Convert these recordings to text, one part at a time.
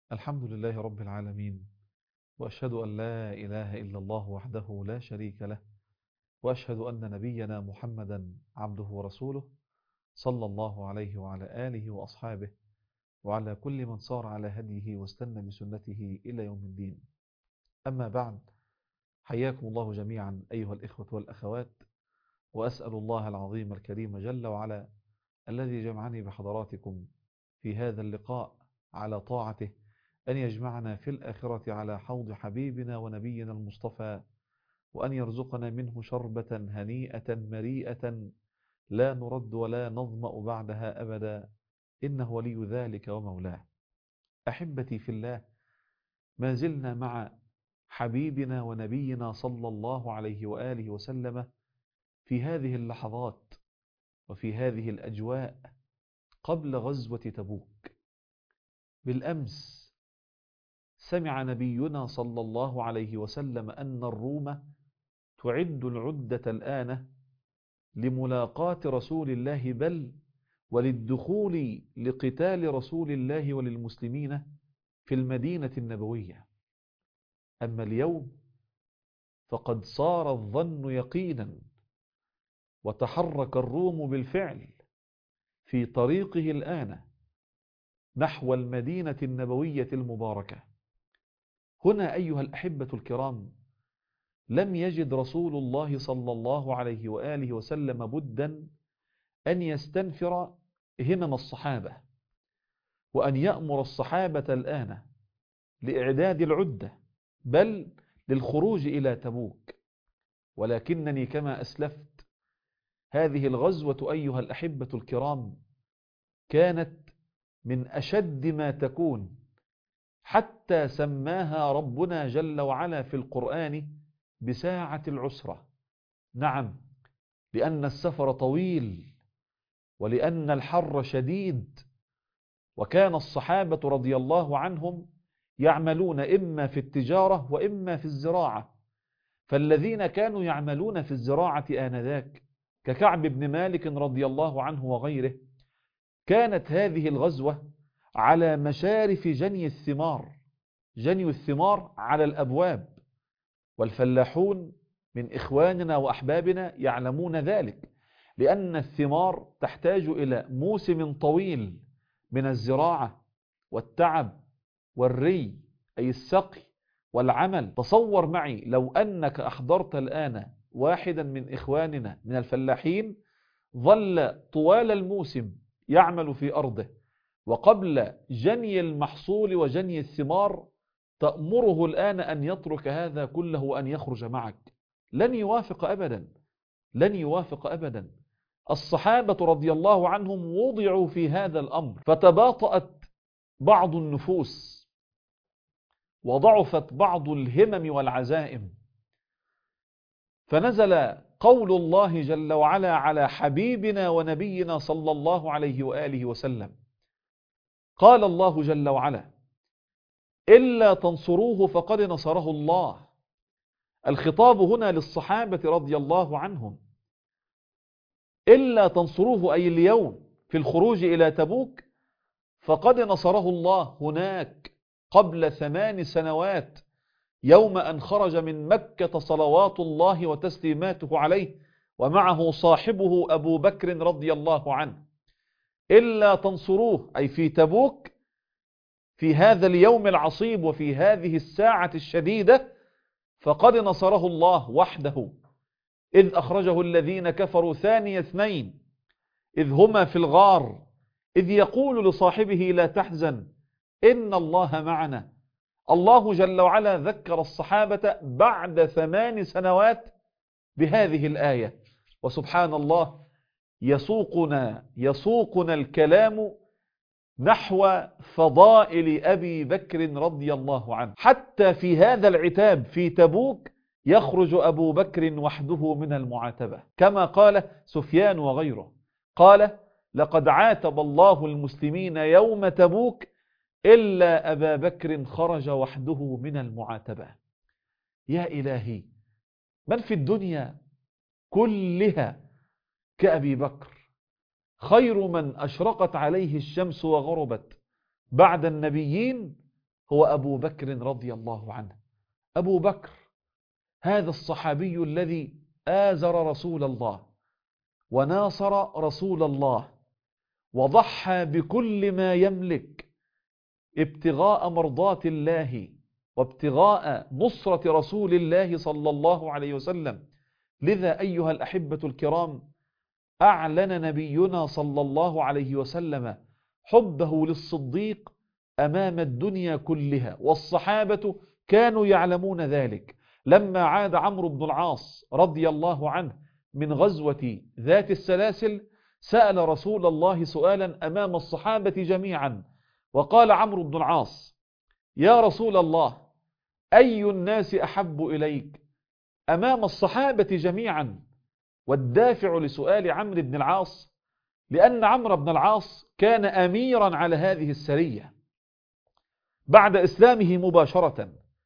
الحمد لله رب العالمين، وأشهد أن لا إله إلا الله وحده لا شريك له، وأشهد أن نبينا محمدا عبده ورسوله صلى الله عليه وعلى آله وأصحابه وعلى كل من صار على هديه واستنى بسنته إلى يوم الدين. أما بعد، حياكم الله جميعا أيها الإخوة والأخوات، وأسأل الله العظيم الكريم جل وعلا الذي جمعني بحضراتكم في هذا اللقاء على طاعته أن يجمعنا في الآخرة على حوض حبيبنا ونبينا المصطفى، وأن يرزقنا منه شربة هنيئة مريئة لا نرد ولا نظمأ بعدها أبدا، إنه ولي ذلك ومولاه. أحبتي في الله، ما زلنا مع حبيبنا ونبينا صلى الله عليه وآله وسلم في هذه اللحظات وفي هذه الأجواء قبل غزوة تبوك. بالأمس سمع نبينا صلى الله عليه وسلم أن الروم تعد العدة الآن لملاقاة رسول الله، بل وللدخول لقتال رسول الله وللمسلمين في المدينة النبوية. أما اليوم فقد صار الظن يقينا، وتحرك الروم بالفعل في طريقه الآن نحو المدينة النبوية المباركة. هنا أيها الأحبة الكرام، لم يجد رسول الله صلى الله عليه وآله وسلم بدا أن يستنفر همم الصحابة، وأن يأمر الصحابة الآن لإعداد العدة، بل للخروج إلى تبوك. ولكنني كما أسلفت، هذه الغزوة أيها الأحبة الكرام كانت من أشد ما تكون، حتى سماها ربنا جل وعلا في القرآن بساعة العسرة. نعم، لأن السفر طويل ولأن الحر شديد، وكان الصحابة رضي الله عنهم يعملون إما في التجارة وإما في الزراعة. فالذين كانوا يعملون في الزراعة آنذاك ككعب بن مالك رضي الله عنه وغيره، كانت هذه الغزوة على مشارف جني الثمار، جني الثمار على الأبواب، والفلاحون من إخواننا وأحبابنا يعلمون ذلك، لأن الثمار تحتاج إلى موسم طويل من الزراعة والتعب والري، أي السقي والعمل. تصور معي لو أنك أحضرت الآن واحدا من إخواننا من الفلاحين ظل طوال الموسم يعمل في أرضه، وقبل جني المحصول وجني الثمار تأمره الآن أن يترك هذا كله وأن يخرج معك، لن يوافق أبدا، لن يوافق أبدا. الصحابة رضي الله عنهم وضعوا في هذا الأمر، فتباطأت بعض النفوس وضعفت بعض الهمم والعزائم، فنزل قول الله جل وعلا على حبيبنا ونبينا صلى الله عليه وآله وسلم. قال الله جل وعلا: إلا تنصروه فقد نصره الله. الخطاب هنا للصحابة رضي الله عنهم. إلا تنصروه أي اليوم في الخروج إلى تبوك فقد نصره الله هناك قبل 8 سنوات، يوم أن خرج من مكة صلوات الله وتسليماته عليه ومعه صاحبه أبو بكر رضي الله عنه. إلا تنصروه أي في تبوك، في هذا اليوم العصيب وفي هذه الساعة الشديدة، فقد نصره الله وحده، إذ أخرجه الذين كفروا ثاني اثنين إذ هما في الغار إذ يقول لصاحبه لا تحزن إن الله معنا. الله جل وعلا ذكر الصحابة بعد 8 سنوات بهذه الآية. وسبحان الله، يسوقنا الكلام نحو فضائل أبي بكر رضي الله عنه. حتى في هذا العتاب في تبوك يخرج أبو بكر وحده من المعاتبة، كما قال سفيان وغيره، قال: لقد عاتب الله المسلمين يوم تبوك إلا أبا بكر خرج وحده من المعاتبة. يا إلهي، من في الدنيا كلها كأبي بكر؟ خير من أشرقت عليه الشمس وغربت بعد النبيين هو أبو بكر رضي الله عنه. أبو بكر هذا الصحابي الذي آزر رسول الله وناصر رسول الله وضحى بكل ما يملك ابتغاء مرضات الله وابتغاء نصرة رسول الله صلى الله عليه وسلم. لذا أيها الأحبة الكرام أعلن نبينا صلى الله عليه وسلم حبه للصديق أمام الدنيا كلها، والصحابة كانوا يعلمون ذلك. لما عاد عمرو بن العاص رضي الله عنه من غزوة ذات السلاسل سأل رسول الله سؤالا أمام الصحابة جميعا، وقال عمرو بن العاص: يا رسول الله، أي الناس أحب إليك؟ أمام الصحابة جميعا. والدافع لسؤال عمرو بن العاص لأن عمرو بن العاص كان أميرا على هذه السرية بعد إسلامه مباشرة،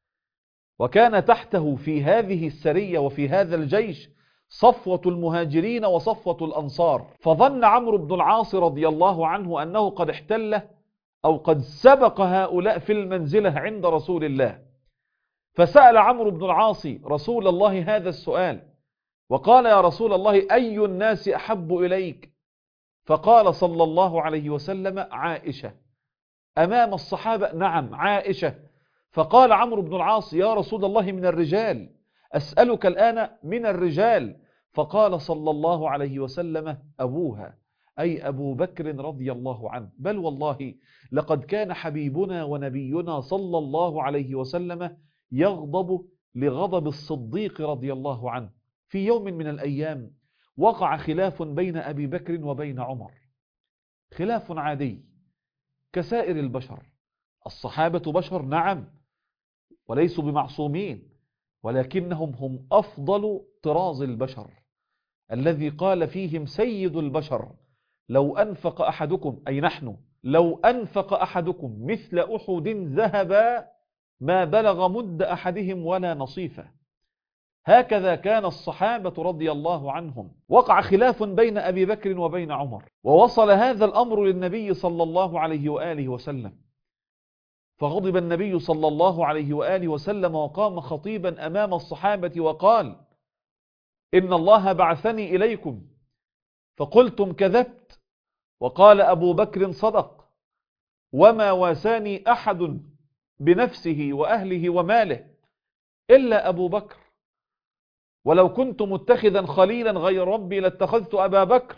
وكان تحته في هذه السرية وفي هذا الجيش صفوة المهاجرين وصفوة الأنصار. فظن عمرو بن العاص رضي الله عنه أنه قد احتل أو قد سبق هؤلاء في المنزلة عند رسول الله، فسأل عمرو بن العاص رسول الله هذا السؤال وقال: يا رسول الله، أي الناس أحب إليك؟ فقال صلى الله عليه وسلم: عائشة. أمام الصحابة: نعم عائشة. فقال عمرو بن العاص: يا رسول الله، من الرجال، أسألك الآن من الرجال. فقال صلى الله عليه وسلم: أبوها، أي أبو بكر رضي الله عنه. بل والله لقد كان حبيبنا ونبينا صلى الله عليه وسلم يغضب لغضب الصديق رضي الله عنه. في يوم من الأيام وقع خلاف بين أبي بكر وبين عمر، خلاف عادي كسائر البشر. الصحابة بشر نعم، وليسوا بمعصومين، ولكنهم هم أفضل طراز البشر الذي قال فيهم سيد البشر: لو أنفق أحدكم، أي نحن، لو أنفق أحدكم مثل أحد ذهبا ما بلغ مد أحدهم ولا نصيفه. هكذا كان الصحابة رضي الله عنهم. وقع خلاف بين أبي بكر وبين عمر، ووصل هذا الأمر للنبي صلى الله عليه وآله وسلم، فغضب النبي صلى الله عليه وآله وسلم وقام خطيبا أمام الصحابة وقال: إن الله بعثني إليكم فقلتم كذبت، وقال أبو بكر صدق، وما واساني أحد بنفسه وأهله وماله إلا أبو بكر، ولو كنت متخذا خليلا غير ربي لاتخذت أبا بكر،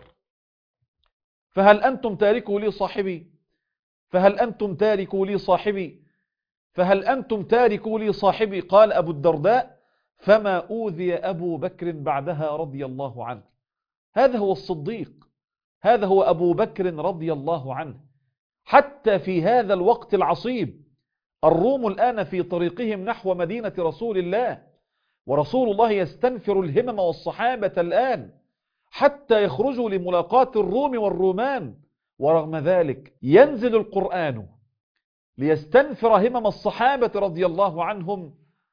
فهل أنتم تاركوا لي صاحبي؟ فهل أنتم تاركوا لي صاحبي؟ فهل أنتم تاركوا لي صاحبي؟ قال أبو الدرداء: فما أوذي أبو بكر بعدها رضي الله عنه. هذا هو الصديق، هذا هو أبو بكر رضي الله عنه. حتى في هذا الوقت العصيب الروم الآن في طريقهم نحو مدينة رسول الله، ورسول الله يستنفر الهمم والصحابة الآن حتى يخرجوا لملاقاة الروم والرومان، ورغم ذلك ينزل القرآن ليستنفر همم الصحابة رضي الله عنهم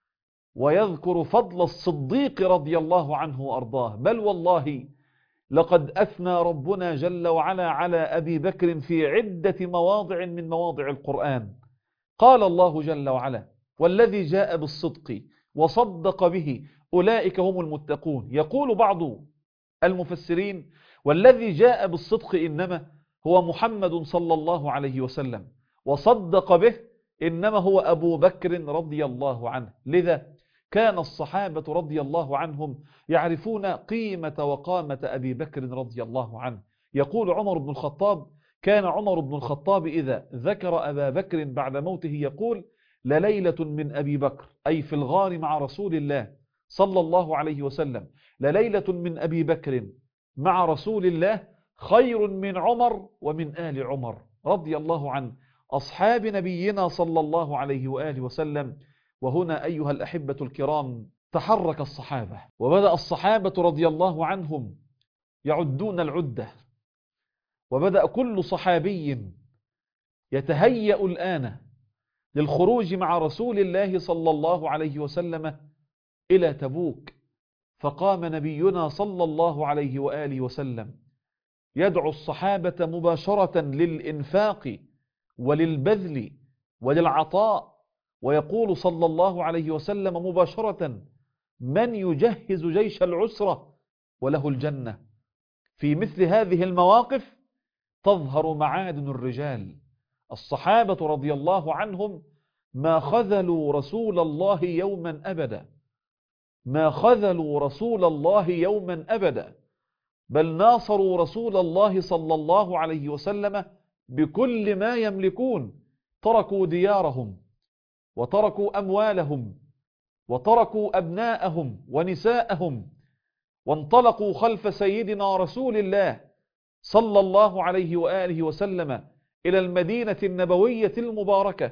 ويذكر فضل الصديق رضي الله عنه وأرضاه. بل والله لقد أثنى ربنا جل وعلا على أبي بكر في عدة مواضع من مواضع القرآن. قال الله جل وعلا: والذي جاء بالصدق وصدق به أولئك هم المتقون. يقول بعض المفسرين: والذي جاء بالصدق إنما هو محمد صلى الله عليه وسلم، وصدق به إنما هو أبو بكر رضي الله عنه. لذا كان الصحابة رضي الله عنهم يعرفون قيمة وقامة أبي بكر رضي الله عنه. يقول عمر بن الخطاب: كان عمر بن الخطاب إذا ذكر أبا بكر بعد موته يقول: لليلة من أبي بكر، أي في الغار مع رسول الله صلى الله عليه وسلم، لليلة من أبي بكر مع رسول الله خير من عمر ومن آل عمر رضي الله عن أصحاب نبينا صلى الله عليه وآله وسلم. وهنا أيها الأحبة الكرام تحرك الصحابة، وبدأ الصحابة رضي الله عنهم يعدون العدة، وبدأ كل صحابي يتهيأ الآن للخروج مع رسول الله صلى الله عليه وسلم إلى تبوك. فقام نبينا صلى الله عليه وآله وسلم يدعو الصحابة مباشرة للإنفاق وللبذل وللعطاء ويقول صلى الله عليه وسلم مباشرة: من يجهز جيش العسرة وله الجنة. في مثل هذه المواقف تظهر معادن الرجال. الصحابة رضي الله عنهم ما خذلوا رسول الله يوما أبدا، ما خذلوا رسول الله يوما أبدا، بل ناصروا رسول الله صلى الله عليه وسلم بكل ما يملكون. تركوا ديارهم وتركوا أموالهم وتركوا أبناءهم ونساءهم وانطلقوا خلف سيدنا رسول الله صلى الله عليه وآله وسلم إلى المدينة النبوية المباركة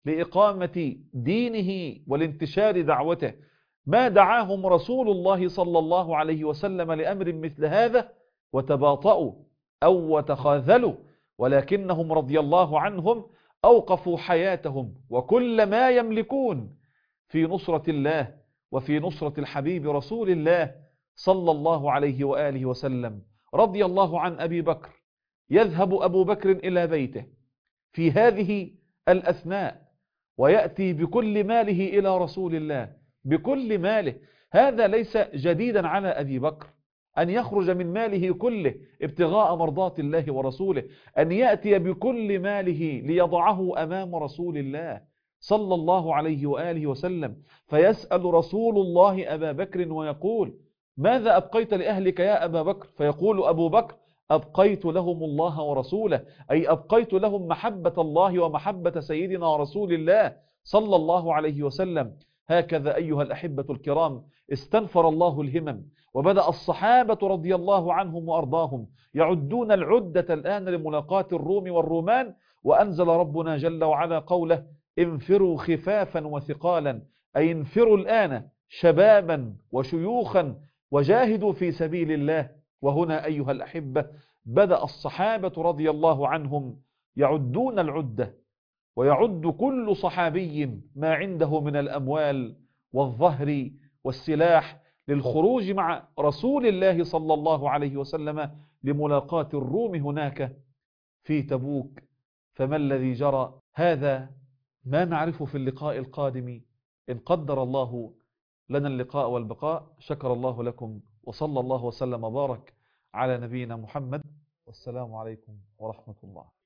لإقامة دينه والانتشار دعوته. ما دعاهم رسول الله صلى الله عليه وسلم لأمر مثل هذا وتباطؤوا أو وتخاذلوا، ولكنهم رضي الله عنهم أوقفوا حياتهم وكل ما يملكون في نصرة الله وفي نصرة الحبيب رسول الله صلى الله عليه وآله وسلم. رضي الله عن أبي بكر. يذهب أبو بكر إلى بيته في هذه الأثناء ويأتي بكل ماله إلى رسول الله، بكل ماله. هذا ليس جديدا على أبي بكر أن يخرج من ماله كله ابتغاء مرضات الله ورسوله، أن يأتي بكل ماله ليضعه أمام رسول الله صلى الله عليه وآله وسلم. فيسأل رسول الله أبا بكر ويقول: ماذا أبقيت لأهلك يا أبا بكر؟ فيقول أبو بكر: أبقيت لهم الله ورسوله، أي أبقيت لهم محبة الله ومحبة سيدنا رسول الله صلى الله عليه وسلم. هكذا أيها الأحبة الكرام استنفر الله الهمم، وبدأ الصحابة رضي الله عنهم وأرضاهم يعدون العدة الآن لملاقاة الروم والرومان. وأنزل ربنا جل وعلا قوله: انفروا خفافا وثقالا، أي انفروا الآن شبابا وشيوخا وجاهدوا في سبيل الله. وهنا أيها الأحبة بدأ الصحابة رضي الله عنهم يعدون العدة، ويعد كل صحابي ما عنده من الأموال والظهر والسلاح للخروج مع رسول الله صلى الله عليه وسلم لملاقاة الروم هناك في تبوك. فما الذي جرى؟ هذا ما نعرفه في اللقاء القادم إن قدر الله لنا اللقاء والبقاء. شكر الله لكم، وصلى الله وسلم وبارك على نبينا محمد، والسلام عليكم ورحمة الله.